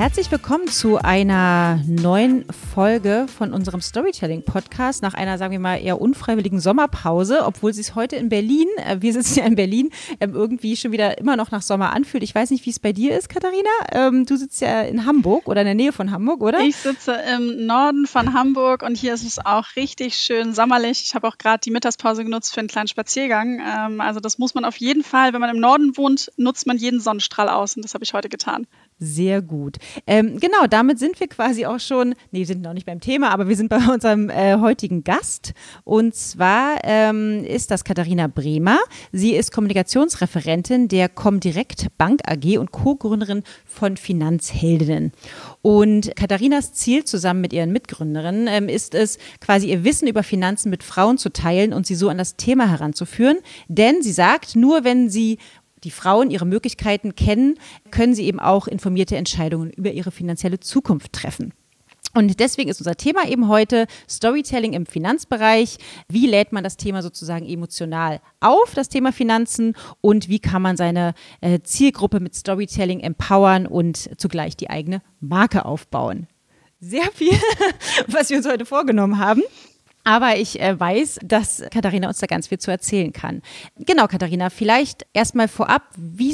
Herzlich willkommen zu einer neuen Folge von unserem Storytelling-Podcast nach einer, sagen wir mal, eher unfreiwilligen Sommerpause, obwohl es heute in Berlin, wir sitzen ja in Berlin, irgendwie schon wieder immer noch nach Sommer anfühlt. Ich weiß nicht, wie es bei dir ist, Katharina. Du sitzt ja in Hamburg oder in der Nähe von Hamburg, oder? Ich sitze im Norden von Hamburg und hier ist es auch richtig schön sommerlich. Ich habe auch gerade die Mittagspause genutzt für einen kleinen Spaziergang. Also das muss man auf jeden Fall, wenn man im Norden wohnt, nutzt man jeden Sonnenstrahl aus und das habe ich heute getan. Sehr gut. Genau, damit sind wir quasi auch schon, wir sind noch nicht beim Thema, aber wir sind bei unserem heutigen Gast. Und zwar ist das Katharina Bremer. Sie ist Kommunikationsreferentin der Comdirect Bank AG und Co-Gründerin von Finanzheldinnen. Und Katharinas Ziel zusammen mit ihren Mitgründerinnen ist es, quasi ihr Wissen über Finanzen mit Frauen zu teilen und sie so an das Thema heranzuführen. Denn sie sagt, nur wenn sie die Frauen ihre Möglichkeiten kennen, können sie eben auch informierte Entscheidungen über ihre finanzielle Zukunft treffen. Und deswegen ist unser Thema eben heute Storytelling im Finanzbereich. Wie lädt man das Thema sozusagen emotional auf, das Thema Finanzen, und wie kann man seine Zielgruppe mit Storytelling empowern und zugleich die eigene Marke aufbauen? Sehr viel, was wir uns heute vorgenommen haben. Aber ich weiß, dass Katharina uns da ganz viel zu erzählen kann. Genau, Katharina, vielleicht erstmal vorab,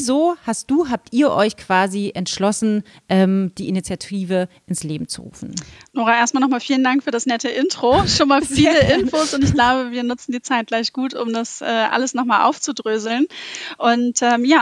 habt ihr euch quasi entschlossen, die Initiative ins Leben zu rufen? Nora, erstmal nochmal vielen Dank für das nette Intro. Schon mal viele Infos und ich glaube, wir nutzen die Zeit gleich gut, um das alles nochmal aufzudröseln. Und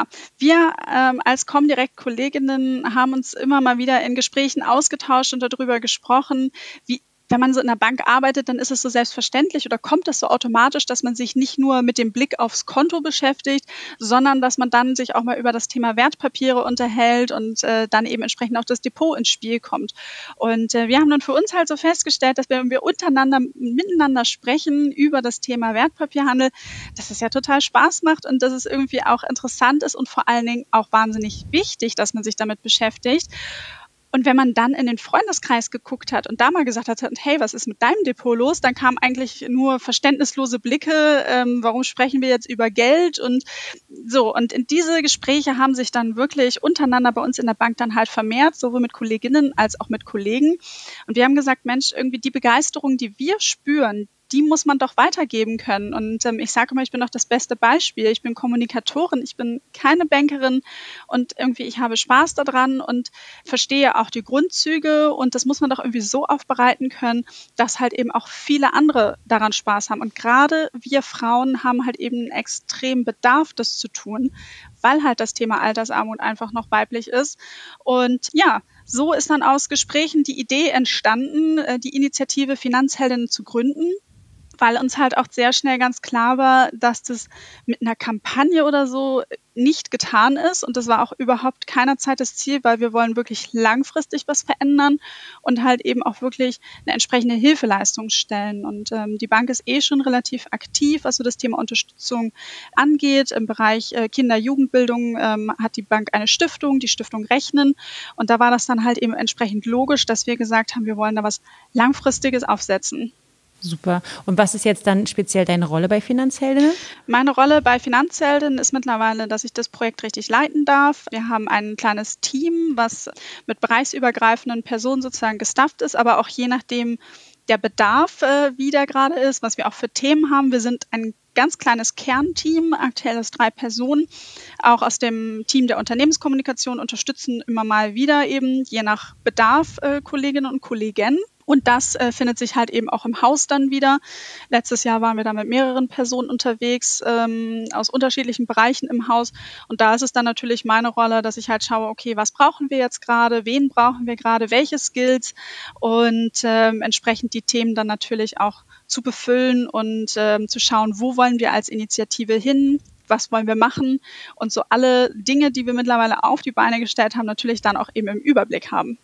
wir als Comdirect-Kolleginnen haben uns immer mal wieder in Gesprächen ausgetauscht und darüber gesprochen, wenn man so in der Bank arbeitet, dann ist es so selbstverständlich oder kommt es so automatisch, dass man sich nicht nur mit dem Blick aufs Konto beschäftigt, sondern dass man dann sich auch mal über das Thema Wertpapiere unterhält und dann eben entsprechend auch das Depot ins Spiel kommt. Und wir haben dann für uns halt so festgestellt, dass wenn wir miteinander sprechen über das Thema Wertpapierhandel, dass es ja total Spaß macht und dass es irgendwie auch interessant ist und vor allen Dingen auch wahnsinnig wichtig, dass man sich damit beschäftigt. Und wenn man dann in den Freundeskreis geguckt hat und da mal gesagt hat, hey, was ist mit deinem Depot los? Dann kamen eigentlich nur verständnislose Blicke, warum sprechen wir jetzt über Geld und so. Und in diese Gespräche haben sich dann wirklich untereinander bei uns in der Bank dann halt vermehrt, sowohl mit Kolleginnen als auch mit Kollegen. Und wir haben gesagt, Mensch, irgendwie die Begeisterung, die wir spüren, die muss man doch weitergeben können. Und ich sage immer, ich bin doch das beste Beispiel. Ich bin Kommunikatorin, ich bin keine Bankerin und irgendwie ich habe Spaß daran und verstehe auch die Grundzüge und das muss man doch irgendwie so aufbereiten können, dass halt eben auch viele andere daran Spaß haben. Und gerade wir Frauen haben halt eben einen extremen Bedarf, das zu tun, weil halt das Thema Altersarmut einfach noch weiblich ist. Und ja, so ist dann aus Gesprächen die Idee entstanden, die Initiative Finanzheldinnen zu gründen, weil uns halt auch sehr schnell ganz klar war, dass das mit einer Kampagne oder so nicht getan ist. Und das war auch überhaupt keinerzeit das Ziel, weil wir wollen wirklich langfristig was verändern und halt eben auch wirklich eine entsprechende Hilfeleistung stellen. Und die Bank ist schon relativ aktiv, was so das Thema Unterstützung angeht. Im Bereich Kinder-Jugendbildung hat die Bank eine Stiftung, die Stiftung Rechnen. Und da war das dann halt eben entsprechend logisch, dass wir gesagt haben, wir wollen da was Langfristiges aufsetzen. Super. Und was ist jetzt dann speziell deine Rolle bei Finanzheldinnen? Meine Rolle bei Finanzheldinnen ist mittlerweile, dass ich das Projekt richtig leiten darf. Wir haben ein kleines Team, was mit bereichsübergreifenden Personen sozusagen gestafft ist, aber auch je nachdem der Bedarf, wie der gerade ist, was wir auch für Themen haben. Wir sind ein ganz kleines Kernteam, aktuell ist 3 Personen, auch aus dem Team der Unternehmenskommunikation unterstützen immer mal wieder eben je nach Bedarf Kolleginnen und Kollegen. Und das findet sich halt eben auch im Haus dann wieder. Letztes Jahr waren wir da mit mehreren Personen unterwegs, aus unterschiedlichen Bereichen im Haus. Und da ist es dann natürlich meine Rolle, dass ich halt schaue, okay, was brauchen wir jetzt gerade, wen brauchen wir gerade, welche Skills und entsprechend die Themen dann natürlich auch zu befüllen und zu schauen, wo wollen wir als Initiative hin, was wollen wir machen und so alle Dinge, die wir mittlerweile auf die Beine gestellt haben, natürlich dann auch eben im Überblick haben.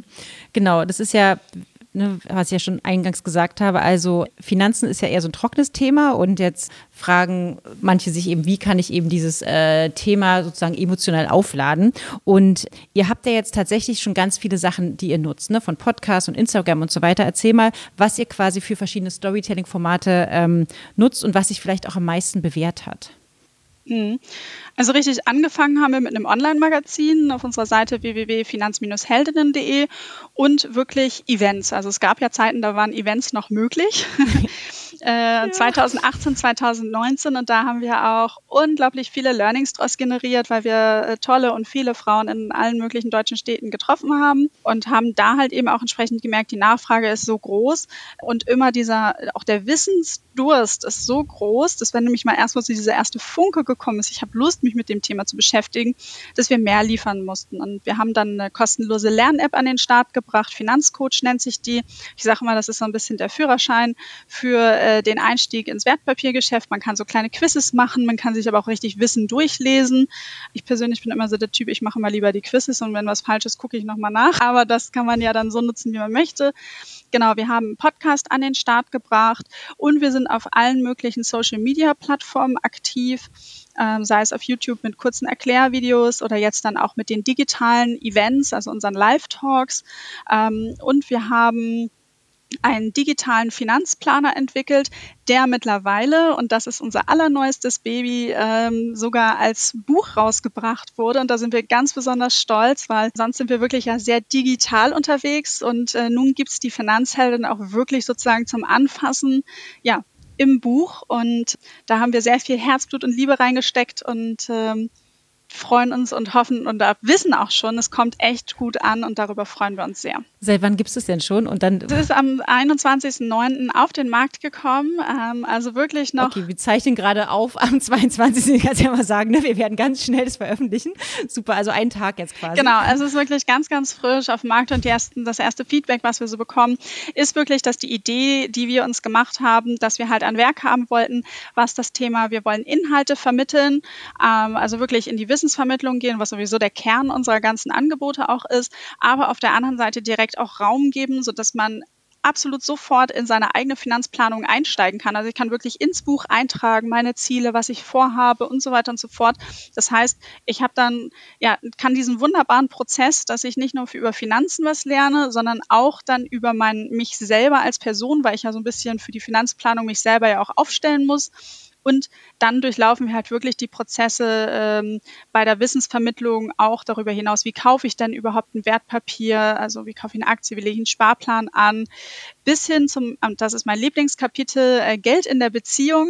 Genau, das ist ja, was ich ja schon eingangs gesagt habe, also Finanzen ist ja eher so ein trockenes Thema und jetzt fragen manche sich eben, wie kann ich eben dieses Thema sozusagen emotional aufladen, und ihr habt ja jetzt tatsächlich schon ganz viele Sachen, die ihr nutzt, ne? Von Podcasts und Instagram und so weiter. Erzähl mal, was ihr quasi für verschiedene Storytelling-Formate nutzt und was sich vielleicht auch am meisten bewährt hat. Mhm. Also richtig angefangen haben wir mit einem Online-Magazin auf unserer Seite www.finanz-heldinnen.de und wirklich Events. Also es gab ja Zeiten, da waren Events noch möglich. 2018, 2019 und da haben wir auch unglaublich viele Learnings draus generiert, weil wir tolle und viele Frauen in allen möglichen deutschen Städten getroffen haben und haben da halt eben auch entsprechend gemerkt, die Nachfrage ist so groß und immer auch der Wissensdurst ist so groß, dass wenn nämlich mal erstmal so dieser erste Funke gekommen ist, ich habe Lust, mich mit dem Thema zu beschäftigen, dass wir mehr liefern mussten. Und wir haben dann eine kostenlose Lern-App an den Start gebracht, Finanzcoach nennt sich die. Ich sage mal, das ist so ein bisschen der Führerschein für den Einstieg ins Wertpapiergeschäft. Man kann so kleine Quizzes machen, man kann sich aber auch richtig Wissen durchlesen. Ich persönlich bin immer so der Typ, ich mache immer lieber die Quizzes und wenn was falsch ist, gucke ich nochmal nach. Aber das kann man ja dann so nutzen, wie man möchte. Genau, wir haben einen Podcast an den Start gebracht und wir sind auf allen möglichen Social-Media-Plattformen aktiv, sei es auf YouTube mit kurzen Erklärvideos oder jetzt dann auch mit den digitalen Events, also unseren Live-Talks. Und wir haben einen digitalen Finanzplaner entwickelt, der mittlerweile, und das ist unser allerneuestes Baby, sogar als Buch rausgebracht wurde. Und da sind wir ganz besonders stolz, weil sonst sind wir wirklich ja sehr digital unterwegs. Und nun gibt's die Finanzheldin auch wirklich sozusagen zum Anfassen, ja, im Buch. Und da haben wir sehr viel Herzblut und Liebe reingesteckt und freuen uns und hoffen und wissen auch schon, es kommt echt gut an und darüber freuen wir uns sehr. Seit wann gibt es das denn schon? Und dann es ist am 21.09. auf den Markt gekommen, also wirklich noch. Okay, wir zeichnen gerade auf am 22. Ich kann es ja mal sagen, ne? Wir werden ganz schnell das veröffentlichen. Super, also einen Tag jetzt quasi. Genau, also es ist wirklich ganz, ganz frisch auf dem Markt und das erste Feedback, was wir so bekommen, ist wirklich, dass die Idee, die wir uns gemacht haben, dass wir halt ein Werk haben wollten, was das Thema, wir wollen Inhalte vermitteln, also wirklich in die Wissensvermittlung gehen, was sowieso der Kern unserer ganzen Angebote auch ist, aber auf der anderen Seite direkt auch Raum geben, sodass man absolut sofort in seine eigene Finanzplanung einsteigen kann. Also ich kann wirklich ins Buch eintragen, meine Ziele, was ich vorhabe und so weiter und so fort. Das heißt, ich habe dann, ja, kann diesen wunderbaren Prozess, dass ich nicht nur über Finanzen was lerne, sondern auch dann über mich selber als Person, weil ich ja so ein bisschen für die Finanzplanung mich selber ja auch aufstellen muss. Und dann durchlaufen wir halt wirklich die Prozesse bei der Wissensvermittlung auch darüber hinaus, wie kaufe ich denn überhaupt ein Wertpapier, also wie kaufe ich eine Aktie, wie lege ich einen Sparplan an, bis hin zum, das ist mein Lieblingskapitel, Geld in der Beziehung,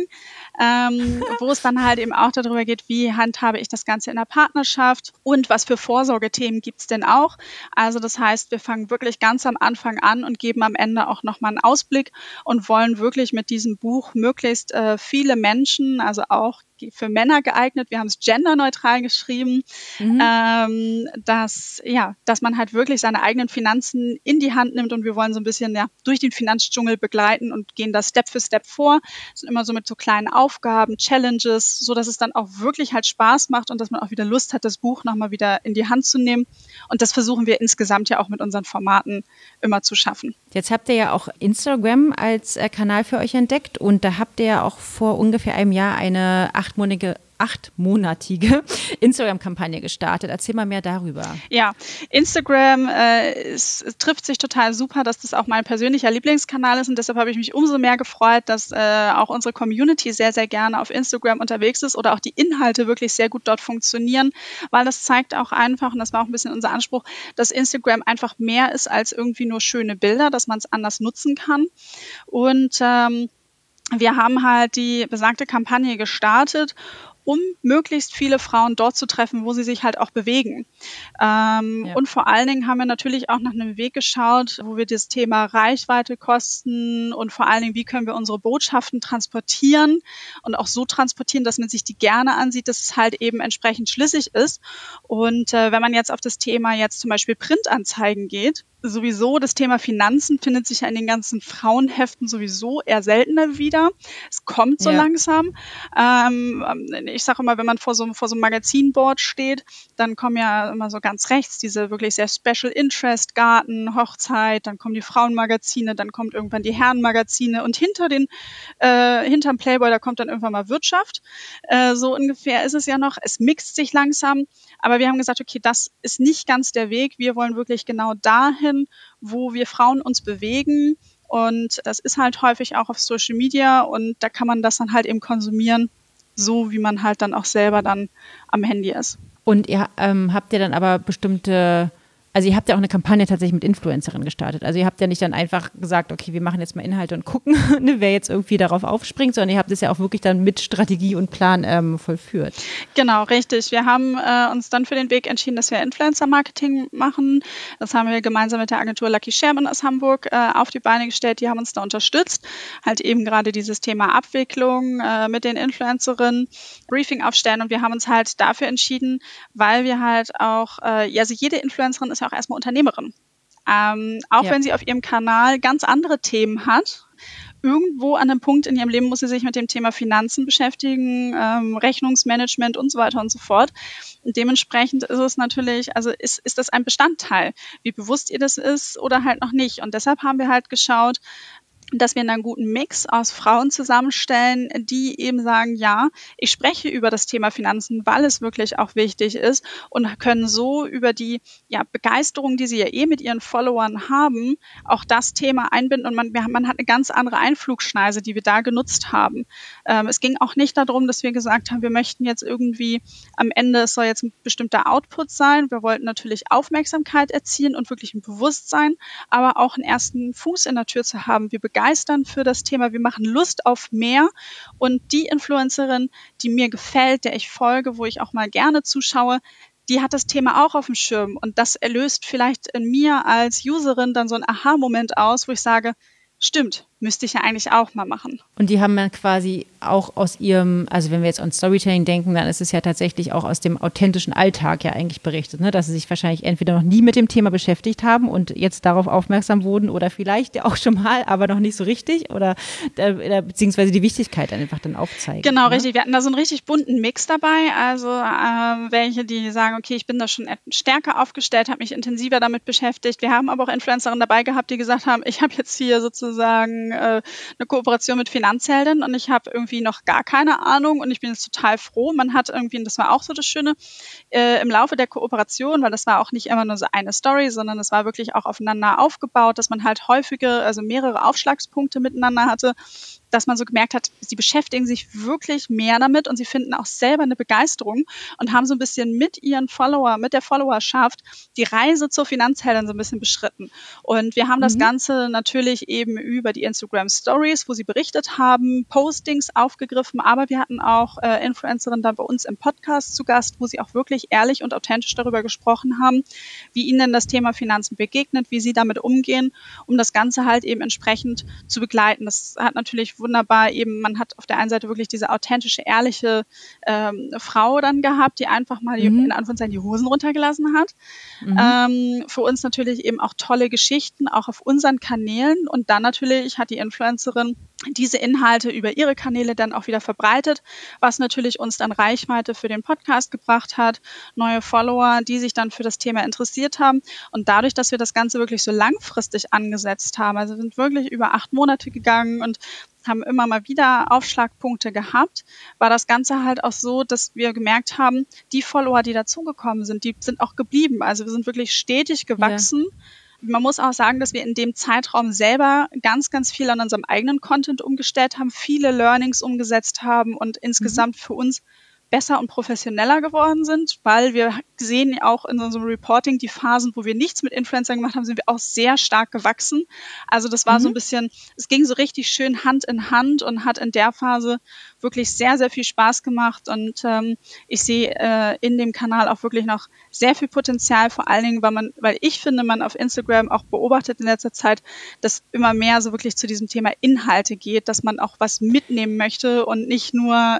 wo es dann halt eben auch darüber geht, wie handhabe ich das Ganze in der Partnerschaft und was für Vorsorgethemen gibt's denn auch. Also das heißt, wir fangen wirklich ganz am Anfang an und geben am Ende auch nochmal einen Ausblick und wollen wirklich mit diesem Buch möglichst viele Menschen, also auch für Männer geeignet, wir haben es genderneutral geschrieben, dass man halt wirklich seine eigenen Finanzen in die Hand nimmt und wir wollen so ein bisschen durch den Finanzdschungel begleiten und gehen da Step für Step vor, sind immer so mit so kleinen Aufgaben, Challenges, so dass es dann auch wirklich halt Spaß macht und dass man auch wieder Lust hat, das Buch nochmal wieder in die Hand zu nehmen und das versuchen wir insgesamt ja auch mit unseren Formaten immer zu schaffen. Jetzt habt ihr ja auch Instagram als Kanal für euch entdeckt und da habt ihr ja auch vor ungefähr einem Jahr eine achtmonatige Instagram-Kampagne gestartet. Erzähl mal mehr darüber. Ja, Instagram es trifft sich total super, dass das auch mein persönlicher Lieblingskanal ist und deshalb habe ich mich umso mehr gefreut, dass auch unsere Community sehr, sehr gerne auf Instagram unterwegs ist oder auch die Inhalte wirklich sehr gut dort funktionieren, weil das zeigt auch einfach, und das war auch ein bisschen unser Anspruch, dass Instagram einfach mehr ist als irgendwie nur schöne Bilder, dass man es anders nutzen kann. Und wir haben halt die besagte Kampagne gestartet, um möglichst viele Frauen dort zu treffen, wo sie sich halt auch bewegen. Und vor allen Dingen haben wir natürlich auch nach einem Weg geschaut, wo wir das Thema Reichweite, Kosten und vor allen Dingen, wie können wir unsere Botschaften transportieren und auch so transportieren, dass man sich die gerne ansieht, dass es halt eben entsprechend schlüssig ist. Und wenn man jetzt auf das Thema jetzt zum Beispiel Printanzeigen geht, sowieso das Thema Finanzen findet sich ja in den ganzen Frauenheften sowieso eher seltener wieder. Es kommt so langsam. Ich sage immer, wenn man vor so einem Magazinboard steht, dann kommen ja immer so ganz rechts diese wirklich sehr Special Interest, Garten, Hochzeit, dann kommen die Frauenmagazine, dann kommt irgendwann die Herrenmagazine und hinterm Playboy, da kommt dann irgendwann mal Wirtschaft. So ungefähr ist es ja noch. Es mixt sich langsam. Aber wir haben gesagt, okay, das ist nicht ganz der Weg. Wir wollen wirklich genau dahin, wo wir Frauen uns bewegen. Und das ist halt häufig auch auf Social Media und da kann man das dann halt eben konsumieren. so, wie man halt dann auch selber dann am Handy ist. Und ihr habt ja dann aber bestimmte, also ihr habt ja auch eine Kampagne tatsächlich mit Influencerinnen gestartet. Also ihr habt ja nicht dann einfach gesagt, okay, wir machen jetzt mal Inhalte und gucken, ne, wer jetzt irgendwie darauf aufspringt, sondern ihr habt es ja auch wirklich dann mit Strategie und Plan vollführt. Genau, richtig. Wir haben uns dann für den Weg entschieden, dass wir Influencer-Marketing machen. Das haben wir gemeinsam mit der Agentur Lucky Sherman aus Hamburg auf die Beine gestellt. Die haben uns da unterstützt. Halt eben gerade dieses Thema Abwicklung mit den Influencerinnen, Briefing aufstellen. Und wir haben uns halt dafür entschieden, weil wir halt auch, also jede Influencerin ist ja auch erstmal Unternehmerin. Wenn sie auf ihrem Kanal ganz andere Themen hat, irgendwo an einem Punkt in ihrem Leben muss sie sich mit dem Thema Finanzen beschäftigen, Rechnungsmanagement und so weiter und so fort. Und dementsprechend ist es natürlich, also ist das ein Bestandteil, wie bewusst ihr das ist oder halt noch nicht. Und deshalb haben wir halt geschaut, dass wir einen guten Mix aus Frauen zusammenstellen, die eben sagen, ja, ich spreche über das Thema Finanzen, weil es wirklich auch wichtig ist und können so über die Begeisterung, die sie ja mit ihren Followern haben, auch das Thema einbinden und man hat eine ganz andere Einflugschneise, die wir da genutzt haben. Es ging auch nicht darum, dass wir gesagt haben, wir möchten jetzt irgendwie am Ende, es soll jetzt ein bestimmter Output sein. Wir wollten natürlich Aufmerksamkeit erzielen und wirklich ein Bewusstsein, aber auch einen ersten Fuß in der Tür zu haben. Wir begeistern für das Thema, wir machen Lust auf mehr und die Influencerin, die mir gefällt, der ich folge, wo ich auch mal gerne zuschaue, die hat das Thema auch auf dem Schirm und das erlöst vielleicht in mir als Userin dann so einen Aha-Moment aus, wo ich sage, stimmt, müsste ich ja eigentlich auch mal machen. Und die haben dann quasi auch aus ihrem, also wenn wir jetzt an Storytelling denken, dann ist es ja tatsächlich auch aus dem authentischen Alltag ja eigentlich berichtet, ne? Dass sie sich wahrscheinlich entweder noch nie mit dem Thema beschäftigt haben und jetzt darauf aufmerksam wurden oder vielleicht ja auch schon mal, aber noch nicht so richtig oder beziehungsweise die Wichtigkeit einfach dann aufzeigen. Genau, ne? Richtig. Wir hatten da so einen richtig bunten Mix dabei, also welche, die sagen, okay, ich bin da schon stärker aufgestellt, habe mich intensiver damit beschäftigt. Wir haben aber auch Influencerinnen dabei gehabt, die gesagt haben, ich habe jetzt hier sozusagen eine Kooperation mit Finanzhelden und ich habe irgendwie noch gar keine Ahnung und ich bin jetzt total froh. Man hat irgendwie, und das war auch so das Schöne, im Laufe der Kooperation, weil das war auch nicht immer nur so eine Story, sondern es war wirklich auch aufeinander aufgebaut, dass man halt also mehrere Aufschlagspunkte miteinander hatte, dass man so gemerkt hat, sie beschäftigen sich wirklich mehr damit und sie finden auch selber eine Begeisterung und haben so ein bisschen mit der Followerschaft die Reise zur Finanzheldin so ein bisschen beschritten. Und wir haben das Ganze natürlich eben über die Instagram Stories, wo sie berichtet haben, Postings aufgegriffen, aber wir hatten auch Influencerinnen dann bei uns im Podcast zu Gast, wo sie auch wirklich ehrlich und authentisch darüber gesprochen haben, wie ihnen das Thema Finanzen begegnet, wie sie damit umgehen, um das Ganze halt eben entsprechend zu begleiten. Das hat natürlich wunderbar eben, man hat auf der einen Seite wirklich diese authentische, ehrliche Frau dann gehabt, die einfach mal in Anführungszeichen die Hosen runtergelassen hat. Für uns natürlich eben auch tolle Geschichten, auch auf unseren Kanälen und dann natürlich hat die Influencerin diese Inhalte über ihre Kanäle dann auch wieder verbreitet, was natürlich uns dann Reichweite für den Podcast gebracht hat, neue Follower, die sich dann für das Thema interessiert haben und dadurch, dass wir das Ganze wirklich so langfristig angesetzt haben, also sind wirklich über 8 Monate gegangen und haben immer mal wieder Aufschlagpunkte gehabt, war das Ganze halt auch so, dass wir gemerkt haben, die Follower, die dazugekommen sind, die sind auch geblieben. Also wir sind wirklich stetig gewachsen. Ja. Man muss auch sagen, dass wir in dem Zeitraum selber ganz, ganz viel an unserem eigenen Content umgestellt haben, viele Learnings umgesetzt haben und insgesamt für uns besser und professioneller geworden sind, weil wir sehen auch in unserem Reporting die Phasen, wo wir nichts mit Influencern gemacht haben, sind wir auch sehr stark gewachsen. Also das war so ein bisschen, es ging so richtig schön Hand in Hand und hat in der Phase wirklich sehr, sehr viel Spaß gemacht und ich sehe in dem Kanal auch wirklich noch sehr viel Potenzial, vor allen Dingen, weil ich finde, man auf Instagram auch beobachtet in letzter Zeit, dass immer mehr so wirklich zu diesem Thema Inhalte geht, dass man auch was mitnehmen möchte und nicht nur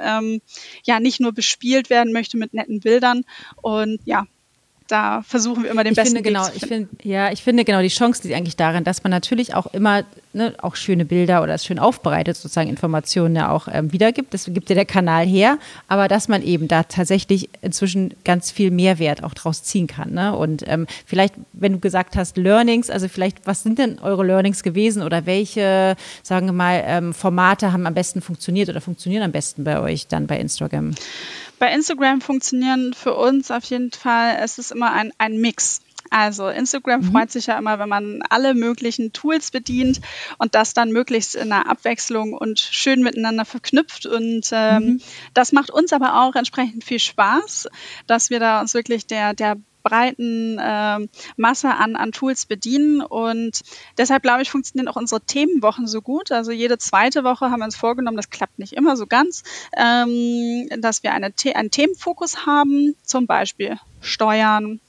bespielt werden möchte mit netten Bildern und ja, da versuchen wir immer den besten Weg zu finden. Ich finde genau, die Chance liegt eigentlich darin, dass man natürlich auch immer auch schöne Bilder oder schön aufbereitet sozusagen Informationen ja auch wiedergibt. Das gibt ja der Kanal her, aber dass man eben da tatsächlich inzwischen ganz viel Mehrwert auch draus ziehen kann. Ne? Und vielleicht, wenn du gesagt hast Learnings, also vielleicht, was sind denn eure Learnings gewesen oder welche, sagen wir mal, Formate haben am besten funktioniert oder funktionieren am besten bei euch dann bei Instagram? Bei Instagram funktionieren für uns auf jeden Fall, es ist immer ein Mix. Also Instagram freut sich ja immer, wenn man alle möglichen Tools bedient und das dann möglichst in einer Abwechslung und schön miteinander verknüpft. Und das macht uns aber auch entsprechend viel Spaß, dass wir da uns wirklich der breiten Masse an Tools bedienen. Und deshalb, glaube ich, funktionieren auch unsere Themenwochen so gut. Also jede zweite Woche haben wir uns vorgenommen, das klappt nicht immer so ganz, dass wir einen Themenfokus haben, zum Beispiel Steuern,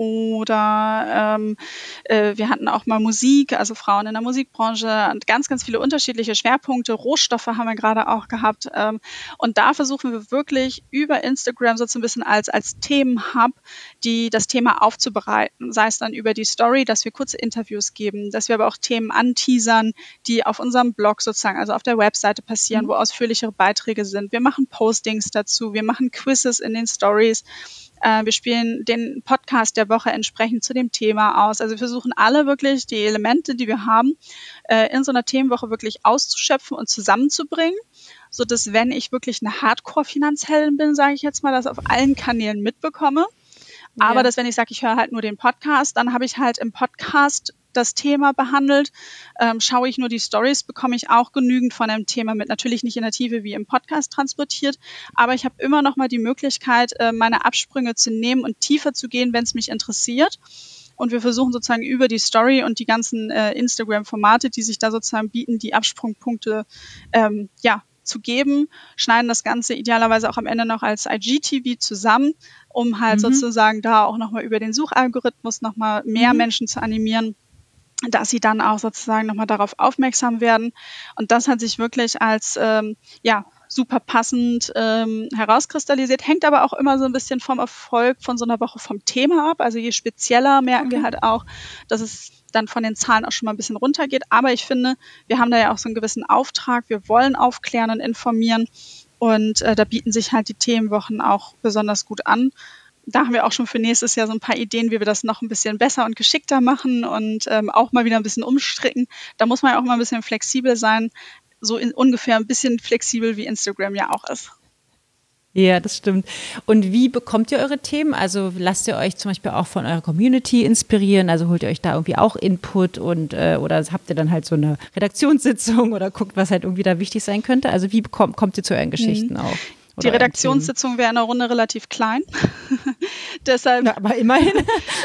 oder wir hatten auch mal Musik, also Frauen in der Musikbranche und ganz, ganz viele unterschiedliche Schwerpunkte. Rohstoffe haben wir gerade auch gehabt. Und da versuchen wir wirklich über Instagram so ein bisschen als Themenhub das Thema aufzubereiten. Sei es dann über die Story, dass wir kurze Interviews geben, dass wir aber auch Themen anteasern, die auf unserem Blog sozusagen, also auf der Webseite passieren, wo ausführlichere Beiträge sind. Wir machen Postings dazu, wir machen Quizzes in den Stories. Wir spielen den Podcast der Woche entsprechend zu dem Thema aus. Also wir versuchen alle wirklich die Elemente, die wir haben, in so einer Themenwoche wirklich auszuschöpfen und zusammenzubringen, so dass, wenn ich wirklich eine Hardcore-Finanzheldin bin, sage ich jetzt mal, das auf allen Kanälen mitbekomme. Ja. Aber dass, wenn ich sage, ich höre halt nur den Podcast, dann habe ich halt im Podcast das Thema behandelt. Schaue ich nur die Stories, bekomme ich auch genügend von einem Thema mit. Natürlich nicht in der Tiefe wie im Podcast transportiert, aber ich habe immer noch mal die Möglichkeit, meine Absprünge zu nehmen und tiefer zu gehen, wenn es mich interessiert. Und wir versuchen sozusagen über die Story und die ganzen Instagram-Formate, die sich da sozusagen bieten, die Absprungpunkte zu geben, schneiden das Ganze idealerweise auch am Ende noch als IGTV zusammen, um halt sozusagen da auch nochmal über den Suchalgorithmus nochmal mehr Menschen zu animieren, dass sie dann auch sozusagen nochmal darauf aufmerksam werden. Und das hat sich wirklich als super passend herauskristallisiert, hängt aber auch immer so ein bisschen vom Erfolg von so einer Woche vom Thema ab. Also je spezieller merken wir halt auch, dass es dann von den Zahlen auch schon mal ein bisschen runtergeht. Aber ich finde, wir haben da ja auch so einen gewissen Auftrag. Wir wollen aufklären und informieren. Und da bieten sich halt die Themenwochen auch besonders gut an. Da haben wir auch schon für nächstes Jahr so ein paar Ideen, wie wir das noch ein bisschen besser und geschickter machen und auch mal wieder ein bisschen umstricken. Da muss man ja auch mal ein bisschen flexibel sein, so ungefähr ein bisschen flexibel wie Instagram ja auch ist. Ja, das stimmt. Und wie bekommt ihr eure Themen? Also lasst ihr euch zum Beispiel auch von eurer Community inspirieren? Also holt ihr euch da irgendwie auch Input und oder habt ihr dann halt so eine Redaktionssitzung oder guckt, was halt irgendwie da wichtig sein könnte? Also wie kommt ihr zu euren Geschichten auch? Die Redaktionssitzung wäre in der Runde relativ klein. Deshalb, ja, aber immerhin.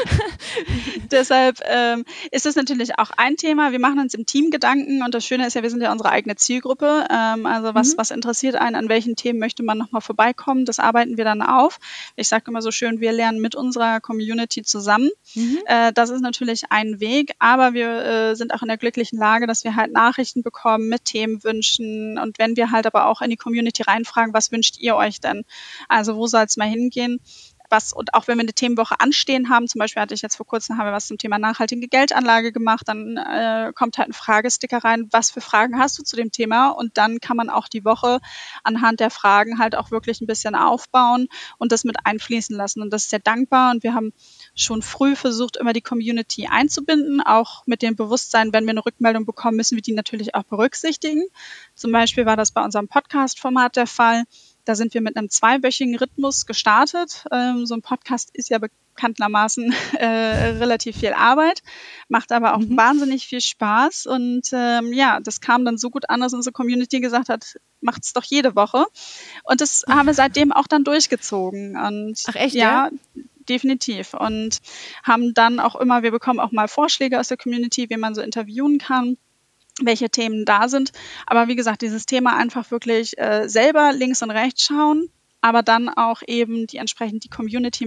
Deshalb ist es natürlich auch ein Thema. Wir machen uns im Team Gedanken und das Schöne ist ja, wir sind ja unsere eigene Zielgruppe. Also was interessiert einen, an welchen Themen möchte man nochmal vorbeikommen? Das arbeiten wir dann auf. Ich sage immer so schön, wir lernen mit unserer Community zusammen. Das ist natürlich ein Weg, aber wir sind auch in der glücklichen Lage, dass wir halt Nachrichten bekommen mit Themenwünschen und wenn wir halt aber auch in die Community reinfragen, was wünscht ihr euch denn? Also wo soll es mal hingehen? Und auch wenn wir eine Themenwoche anstehen haben, zum Beispiel hatte ich jetzt vor kurzem, haben wir was zum Thema nachhaltige Geldanlage gemacht, dann kommt halt ein Fragesticker rein, was für Fragen hast du zu dem Thema? Und dann kann man auch die Woche anhand der Fragen halt auch wirklich ein bisschen aufbauen und das mit einfließen lassen. Und das ist sehr dankbar und wir haben schon früh versucht, immer die Community einzubinden, auch mit dem Bewusstsein, wenn wir eine Rückmeldung bekommen, müssen wir die natürlich auch berücksichtigen. Zum Beispiel war das bei unserem Podcast-Format der Fall. Da sind wir mit einem 2-wöchigen Rhythmus gestartet. So ein Podcast ist ja bekanntermaßen relativ viel Arbeit, macht aber auch wahnsinnig viel Spaß. Und das kam dann so gut an, dass unsere Community gesagt hat, macht's doch jede Woche. Und das haben wir seitdem auch dann durchgezogen. Und ach echt, ja? Definitiv. Und haben dann auch immer, wir bekommen auch mal Vorschläge aus der Community, wie man so interviewen kann, welche Themen da sind. Aber wie gesagt, dieses Thema einfach wirklich selber links und rechts schauen, aber dann auch eben die Community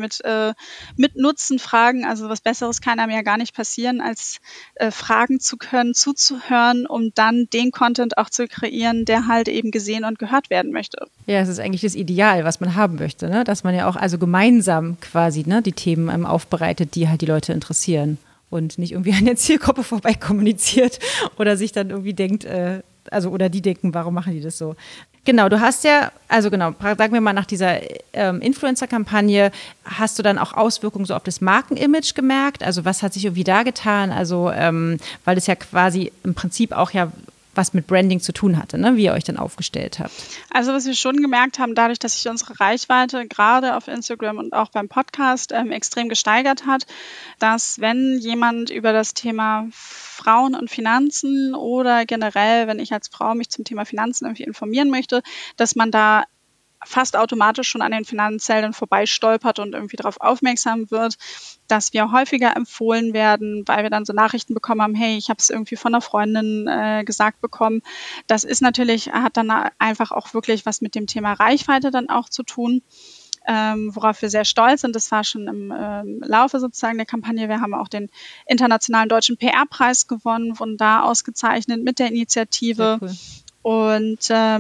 mit Nutzen fragen. Also was Besseres kann einem ja gar nicht passieren, als fragen zu können, zuzuhören, um dann den Content auch zu kreieren, der halt eben gesehen und gehört werden möchte. Ja, es ist eigentlich das Ideal, was man haben möchte, ne? Dass man ja auch also gemeinsam quasi die Themen aufbereitet, die halt die Leute interessieren. Und nicht irgendwie an der Zielgruppe vorbei kommuniziert oder sich dann irgendwie denkt, oder die denken, warum machen die das so? Genau, du hast ja, sagen wir mal, nach dieser Influencer-Kampagne hast du dann auch Auswirkungen so auf das Markenimage gemerkt? Also was hat sich irgendwie da getan? Also weil es ja quasi im Prinzip auch ja was mit Branding zu tun hatte, ne? Wie ihr euch dann aufgestellt habt. Also was wir schon gemerkt haben, dadurch, dass sich unsere Reichweite gerade auf Instagram und auch beim Podcast extrem gesteigert hat, dass wenn jemand über das Thema Frauen und Finanzen oder generell, wenn ich als Frau mich zum Thema Finanzen irgendwie informieren möchte, dass man da fast automatisch schon an den Finanzhelden vorbeistolpert und irgendwie darauf aufmerksam wird, dass wir häufiger empfohlen werden, weil wir dann so Nachrichten bekommen haben, hey, ich habe es irgendwie von einer Freundin gesagt bekommen. Das ist natürlich, hat dann einfach auch wirklich was mit dem Thema Reichweite dann auch zu tun. Worauf wir sehr stolz sind. Das war schon im Laufe sozusagen der Kampagne. Wir haben auch den Internationalen Deutschen PR-Preis gewonnen, wurden da ausgezeichnet mit der Initiative. Sehr cool. Und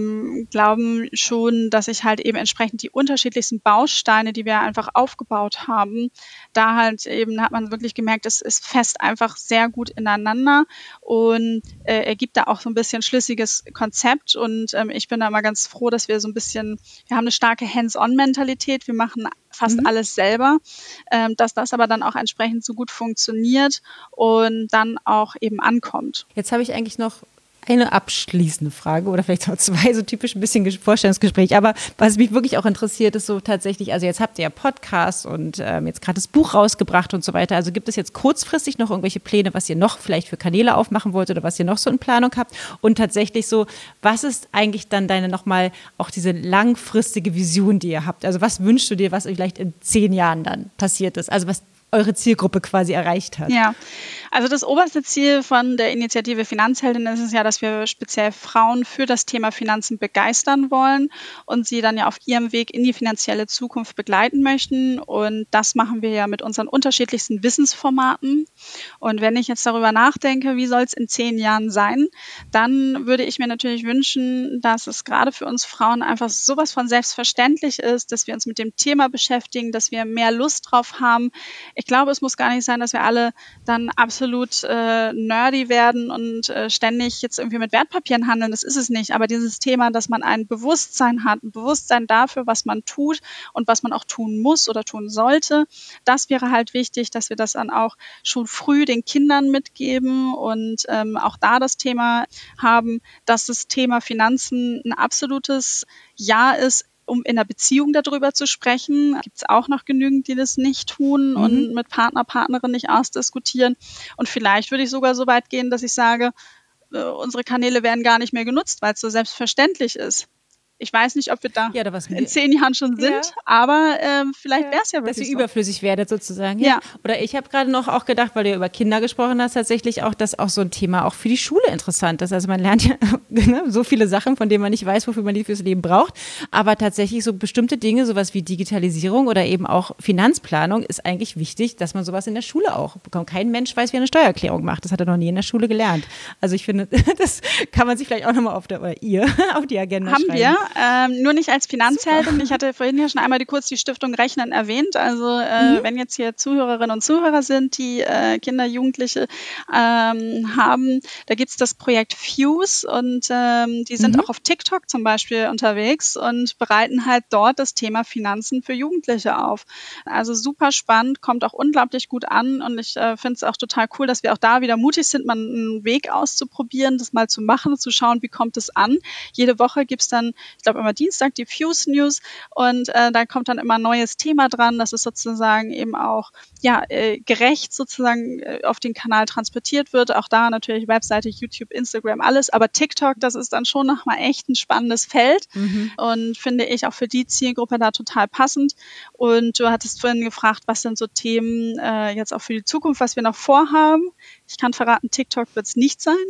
glauben schon, dass sich halt eben entsprechend die unterschiedlichsten Bausteine, die wir einfach aufgebaut haben, da halt eben hat man wirklich gemerkt, es ist fest einfach sehr gut ineinander und ergibt da auch so ein bisschen schlüssiges Konzept. Und ich bin da immer ganz froh, dass wir so ein bisschen, wir haben eine starke Hands-on-Mentalität, wir machen fast alles selber, dass das aber dann auch entsprechend so gut funktioniert und dann auch eben ankommt. Jetzt habe ich eigentlich noch eine abschließende Frage oder vielleicht auch zwei, so typisch ein bisschen Vorstellungsgespräch. Aber was mich wirklich auch interessiert, ist so tatsächlich, also jetzt habt ihr ja Podcasts und jetzt gerade das Buch rausgebracht und so weiter. Also gibt es jetzt kurzfristig noch irgendwelche Pläne, was ihr noch vielleicht für Kanäle aufmachen wollt oder was ihr noch so in Planung habt? Und tatsächlich so, was ist eigentlich dann deine nochmal auch diese langfristige Vision, die ihr habt? Also was wünschst du dir, was vielleicht in 10 Jahren dann passiert ist? Also was eure Zielgruppe quasi erreicht hat? Ja, also das oberste Ziel von der Initiative Finanzheldin ist es ja, dass wir speziell Frauen für das Thema Finanzen begeistern wollen und sie dann ja auf ihrem Weg in die finanzielle Zukunft begleiten möchten. Und das machen wir ja mit unseren unterschiedlichsten Wissensformaten. Und wenn ich jetzt darüber nachdenke, wie soll es in 10 Jahren sein, dann würde ich mir natürlich wünschen, dass es gerade für uns Frauen einfach sowas von selbstverständlich ist, dass wir uns mit dem Thema beschäftigen, dass wir mehr Lust drauf haben. Ich glaube, es muss gar nicht sein, dass wir alle dann absolut nerdy werden und ständig jetzt irgendwie mit Wertpapieren handeln. Das ist es nicht. Aber dieses Thema, dass man ein Bewusstsein hat, ein Bewusstsein dafür, was man tut und was man auch tun muss oder tun sollte, das wäre halt wichtig, dass wir das dann auch schon früh den Kindern mitgeben und auch da das Thema haben, dass das Thema Finanzen ein absolutes Ja ist, um in der Beziehung darüber zu sprechen. Gibt es auch noch genügend, die das nicht tun und mit Partner, Partnerin nicht ausdiskutieren. Und vielleicht würde ich sogar so weit gehen, dass ich sage, unsere Kanäle werden gar nicht mehr genutzt, weil es so selbstverständlich ist. Ich weiß nicht, ob wir da in 10 Jahren schon sind, aber vielleicht wäre es ja wirklich dass ihr so. Überflüssig werdet sozusagen. Ja. Oder ich habe gerade noch auch gedacht, weil du über Kinder gesprochen hast, tatsächlich auch, dass auch so ein Thema auch für die Schule interessant ist. Also man lernt ja so viele Sachen, von denen man nicht weiß, wofür man die fürs Leben braucht. Aber tatsächlich so bestimmte Dinge, sowas wie Digitalisierung oder eben auch Finanzplanung, ist eigentlich wichtig, dass man sowas in der Schule auch bekommt. Kein Mensch weiß, wie er eine Steuererklärung macht. Das hat er noch nie in der Schule gelernt. Also ich finde, das kann man sich vielleicht auch nochmal auf die Agenda schreiben. Haben wir. Nur nicht als Finanzheldin. Ich hatte vorhin ja schon einmal kurz die Stiftung Rechnen erwähnt. Also wenn jetzt hier Zuhörerinnen und Zuhörer sind, die Kinder, Jugendliche haben, da gibt es das Projekt Fuse und die sind auch auf TikTok zum Beispiel unterwegs und bereiten halt dort das Thema Finanzen für Jugendliche auf. Also super spannend, kommt auch unglaublich gut an und ich finde es auch total cool, dass wir auch da wieder mutig sind, mal einen Weg auszuprobieren, das mal zu machen, zu schauen, wie kommt es an. Jede Woche gibt es dann, ich glaube immer Dienstag, die Fuse News und da kommt dann immer ein neues Thema dran, das ist sozusagen eben auch gerecht sozusagen auf den Kanal transportiert wird. Auch da natürlich Webseite, YouTube, Instagram, alles, aber TikTok, das ist dann schon nochmal echt ein spannendes Feld und finde ich auch für die Zielgruppe da total passend. Und du hattest vorhin gefragt, was sind so Themen jetzt auch für die Zukunft, was wir noch vorhaben. Ich kann verraten, TikTok wird es nicht sein.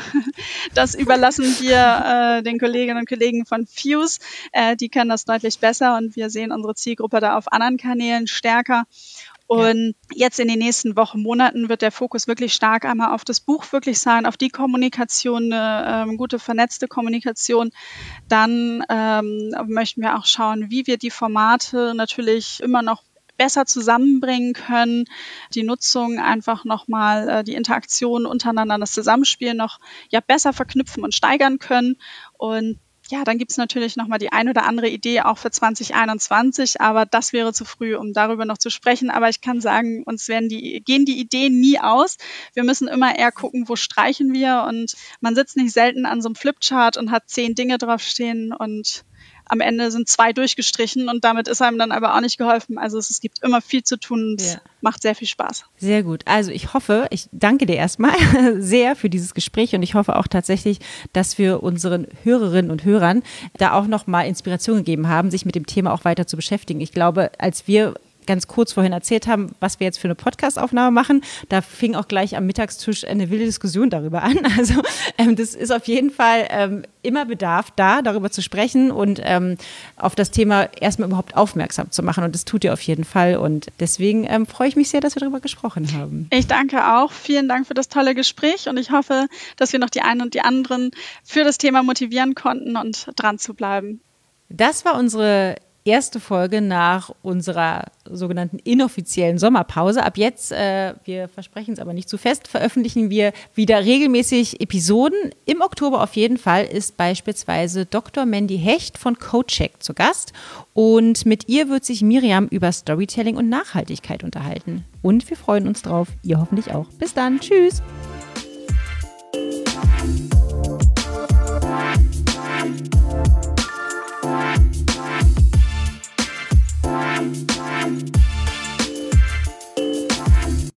Das überlassen wir den Kolleginnen und Kollegen von Fuse. Die können das deutlich besser und wir sehen unsere Zielgruppe da auf anderen Kanälen stärker. Und jetzt in den nächsten Wochen, Monaten wird der Fokus wirklich stark einmal auf das Buch wirklich sein, auf die Kommunikation, eine gute vernetzte Kommunikation. Dann möchten wir auch schauen, wie wir die Formate natürlich immer noch besser zusammenbringen können, die Nutzung einfach nochmal, die Interaktion untereinander, das Zusammenspiel noch besser verknüpfen und steigern können. Und ja, dann gibt es natürlich nochmal die ein oder andere Idee auch für 2021, aber das wäre zu früh, um darüber noch zu sprechen. Aber ich kann sagen, uns gehen die Ideen nie aus. Wir müssen immer eher gucken, wo streichen wir, und man sitzt nicht selten an so einem Flipchart und hat 10 Dinge draufstehen und am Ende sind 2 durchgestrichen und damit ist einem dann aber auch nicht geholfen. Also es gibt immer viel zu tun und es macht sehr viel Spaß. Sehr gut. Also ich danke dir erstmal sehr für dieses Gespräch und ich hoffe auch tatsächlich, dass wir unseren Hörerinnen und Hörern da auch nochmal Inspiration gegeben haben, sich mit dem Thema auch weiter zu beschäftigen. Ich glaube, als wir ganz kurz vorhin erzählt haben, was wir jetzt für eine Podcast-Aufnahme machen, da fing auch gleich am Mittagstisch eine wilde Diskussion darüber an. Also das ist auf jeden Fall immer Bedarf da, darüber zu sprechen und auf das Thema erstmal überhaupt aufmerksam zu machen. Und das tut ihr auf jeden Fall. Und deswegen freue ich mich sehr, dass wir darüber gesprochen haben. Ich danke auch. Vielen Dank für das tolle Gespräch und ich hoffe, dass wir noch die einen und die anderen für das Thema motivieren konnten und dran zu bleiben. Das war unsere erste Folge nach unserer sogenannten inoffiziellen Sommerpause. Ab jetzt, wir versprechen es aber nicht zu fest, veröffentlichen wir wieder regelmäßig Episoden. Im Oktober auf jeden Fall ist beispielsweise Dr. Mandy Hecht von CodeCheck zu Gast und mit ihr wird sich Miriam über Storytelling und Nachhaltigkeit unterhalten. Und wir freuen uns drauf, ihr hoffentlich auch. Bis dann, tschüss!